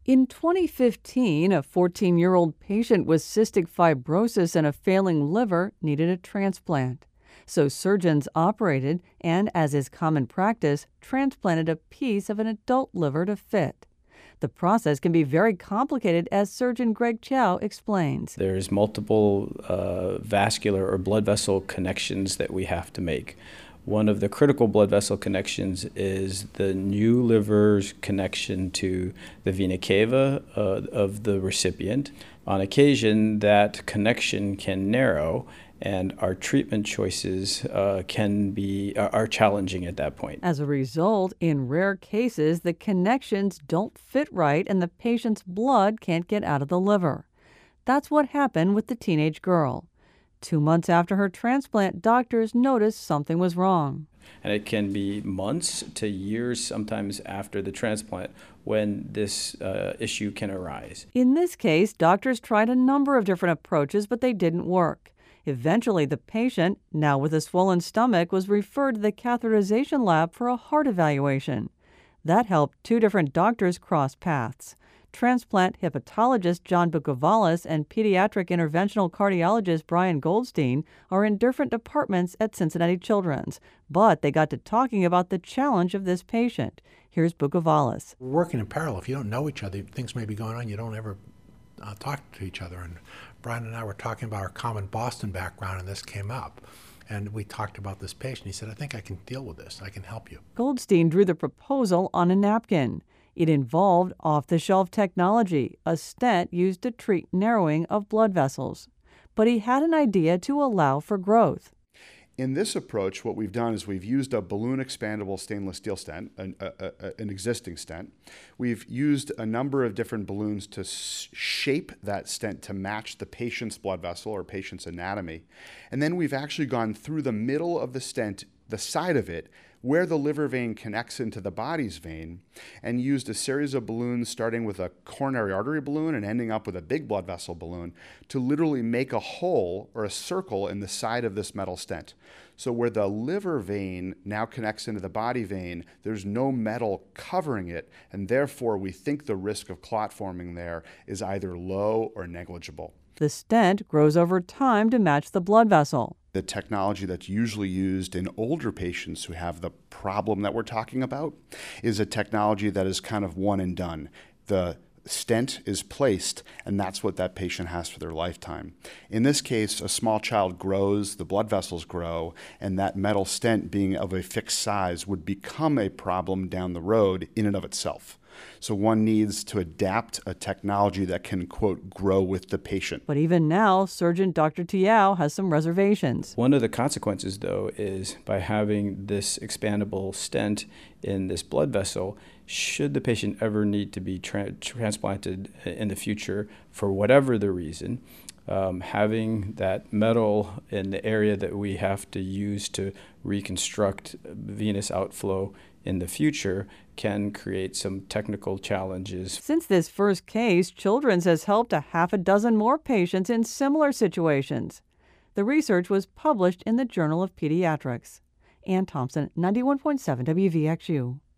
In 2015, a 14-year-old patient with cystic fibrosis and a failing liver needed a transplant. So surgeons operated and, as is common practice, transplanted a piece of an adult liver to fit. The process can be very complicated, as surgeon Greg Chow explains. There's multiple vascular or blood vessel connections that we have to make. One of the critical blood vessel connections is the new liver's connection to the vena cava of the recipient. On occasion, that connection can narrow, and our treatment choices are challenging at that point. As a result, in rare cases, the connections don't fit right and the patient's blood can't get out of the liver. That's what happened with the teenage girl. 2 months after her transplant, doctors noticed something was wrong. And it can be months to years, sometimes after the transplant, when this issue can arise. In this case, doctors tried a number of different approaches, but they didn't work. Eventually, the patient, now with a swollen stomach, was referred to the catheterization lab for a heart evaluation. That helped 2 different doctors cross paths. Transplant hepatologist John Bukovalis and pediatric interventional cardiologist Brian Goldstein are in different departments at Cincinnati Children's, but they got to talking about the challenge of this patient. Here's Bukovalis. We're working in parallel. If you don't know each other, things may be going on, you don't ever talk to each other. And Brian and I were talking about our common Boston background, and this came up. And we talked about this patient. He said, I think I can deal with this. I can help you. Goldstein drew the proposal on a napkin. It involved off-the-shelf technology, a stent used to treat narrowing of blood vessels. But he had an idea to allow for growth. In this approach, what we've done is we've used a balloon expandable stainless steel stent, an existing stent. We've used a number of different balloons to shape that stent to match the patient's blood vessel or patient's anatomy. And then we've actually gone through the middle of the stent, the side of it, where the liver vein connects into the body's vein, and used a series of balloons starting with a coronary artery balloon and ending up with a big blood vessel balloon to literally make a hole or a circle in the side of this metal stent. So where the liver vein now connects into the body vein, there's no metal covering it, and therefore we think the risk of clot forming there is either low or negligible. The stent grows over time to match the blood vessel. The technology that's usually used in older patients who have the problem that we're talking about is a technology that is kind of one and done. The stent is placed, and that's what that patient has for their lifetime. In this case, a small child grows, the blood vessels grow, and that metal stent being of a fixed size would become a problem down the road in and of itself. So one needs to adapt a technology that can, quote, grow with the patient. But even now, surgeon Dr. Tiao has some reservations. One of the consequences, though, is by having this expandable stent in this blood vessel, should the patient ever need to be transplanted in the future for whatever the reason, having that metal in the area that we have to use to reconstruct venous outflow in the future can create some technical challenges. Since this first case, Children's has helped a half a dozen more patients in similar situations. The research was published in the Journal of Pediatrics. Ann Thompson, 91.7 WVXU.